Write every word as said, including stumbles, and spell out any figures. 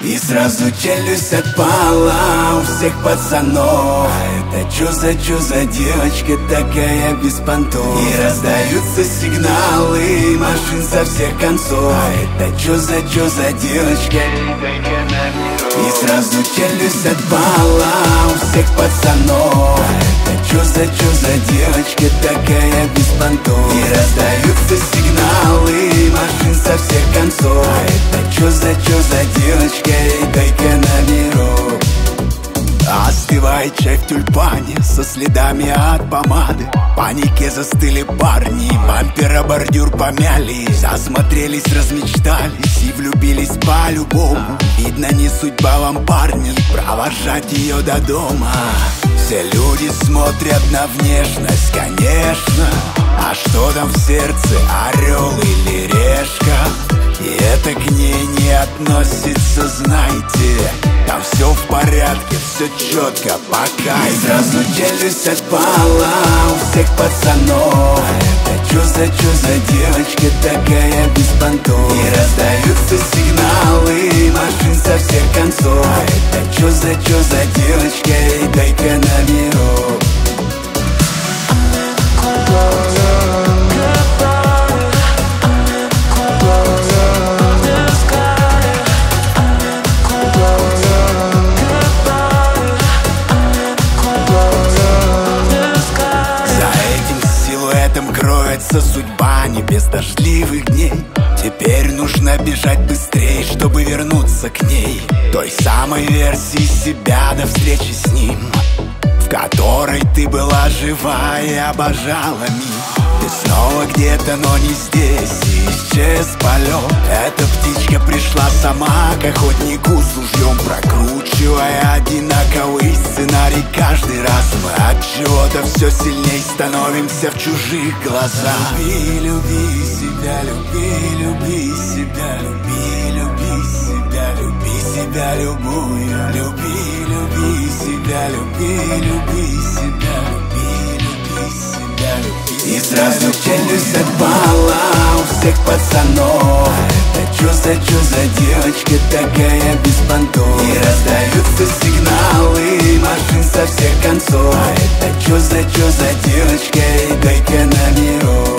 И сразу челюсть отпала у всех пацанов. А это чё за, чё за девочка такая без понтов? И раздаются сигналы машин со всех концов. А это чё за, чё за девочка? И сразу челюсть отпала у всех пацанов. А это чё за, чё за девочка такая без понтов? И раздаются сигналы машин со всех концов. А это чё за, чё за девочка? Эй, дай-ка номерок. Остывает чай в тюльпане со следами от помады. В панике застыли парни, бампера бордюр помяли. Засмотрелись, размечтались и влюбились по-любому. Видно, не судьба вам, парни, провожать ее до дома. Все люди смотрят на внешность, конечно. А что там в сердце, орел или решка? И это к ней не относится, знаете. Там все в порядке, все четко, пока. И сразу челюсть отпала у всех пацанов. А это чё за, чё за девочка такая без понтов? И раздаются сигналы машин со всех концов. А это чё за, чё за девочка? Эй, дай-ка номерок. Кроется судьба небес дождливых дней. Теперь нужно бежать быстрее, чтобы вернуться к ней, той самой версии себя до встречи с ним, в которой ты была жива и обожала мир. Ты снова где-то, но не здесь, и исчез полет. Эта птичка пришла сама к охотнику с ружьем, прокручивая одинаковый сценарий каждый раз. Мы от чего-то все сильней становимся в чужих глазах. Люби, люби себя, люби, люби себя, люби, люби себя, люби себя любую. Люби, люби себя, люби, люби себя, люби, люби себя, люби. И сразу челюсть отпала у всех пацанов. А это чё за, чё за девочка такая без понтов? И раздаются сигналы машин со всех концов. А это чё за, чё за девочка? Эй, дай-ка номерок.